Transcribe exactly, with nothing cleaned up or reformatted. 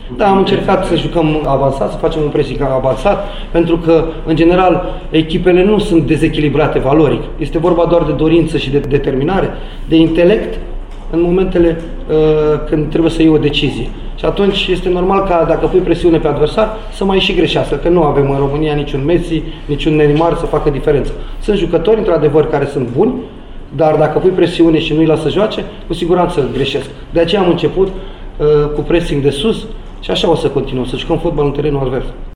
Da, am încercat să jucăm avansat, să facem un pressing avansat, pentru că, în general, echipele nu sunt dezechilibrate valoric. Este vorba doar de dorință și de determinare, de intelect, în momentele uh, când trebuie să iei o decizie. Și atunci este normal ca, dacă pui presiune pe adversar, să mai și greșească, că nu avem în România niciun Messi, niciun Neymar să facă diferență. Sunt jucători, într-adevăr, care sunt buni, dar dacă pui presiune și nu-i lasă să joace, cu siguranță greșesc. De aceea am început uh, cu pressing de sus și așa o să continuăm, să jucăm fotbal în terenul advers.